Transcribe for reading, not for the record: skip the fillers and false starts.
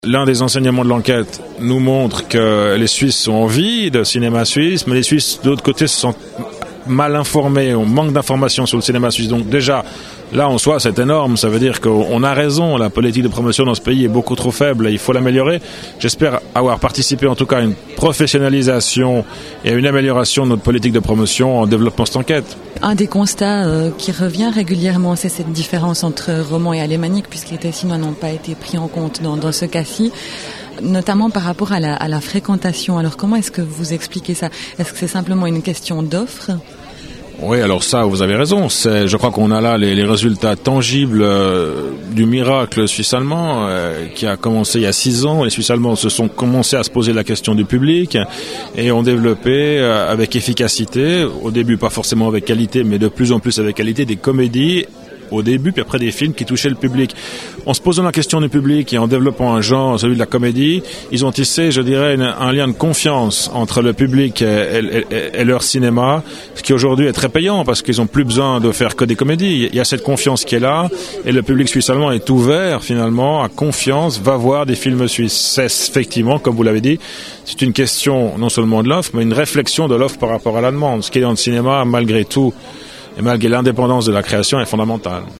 L'un des enseignements de l'enquête nous montre que les Suisses sont en vie de cinéma suisse, mais les Suisses, de l'autre côté, se sont mal informés, on manque d'informations sur le cinéma suisse. Donc déjà, là en soi, c'est énorme. Ça veut dire qu'on a raison. La politique de promotion dans ce pays est beaucoup trop faible et il faut l'améliorer. J'espère avoir participé en tout cas à une professionnalisation et à une amélioration de notre politique de promotion en développant cette enquête. Un des constats qui revient régulièrement, c'est cette différence entre roman et alémanique, puisque les Tessinois n'ont pas été pris en compte dans ce cas-ci, notamment par rapport à la fréquentation. Alors comment est-ce que vous expliquez ça? Est-ce que c'est simplement une question d'offre? Oui, alors ça, vous avez raison. Je crois qu'on a là les résultats tangibles du miracle suisse-allemand qui a commencé il y a 6 ans. Les Suisses-allemands se sont commencé à se poser la question du public et ont développé avec efficacité, au début pas forcément avec qualité, mais de plus en plus avec qualité, des comédies au début, puis après des films qui touchaient le public. En se posant la question du public et en développant un genre, celui de la comédie, ils ont tissé, je dirais, un lien de confiance entre le public et leur cinéma, ce qui aujourd'hui est très payant parce qu'ils n'ont plus besoin de faire que des comédies. Il y a cette confiance qui est là et le public suisse-allemand est ouvert finalement, à confiance, va voir des films suisses. C'est effectivement, comme vous l'avez dit, c'est une question non seulement de l'offre, mais une réflexion de l'offre par rapport à la demande. Ce qui est dans le cinéma, malgré tout, et malgré l'indépendance de la création, est fondamental.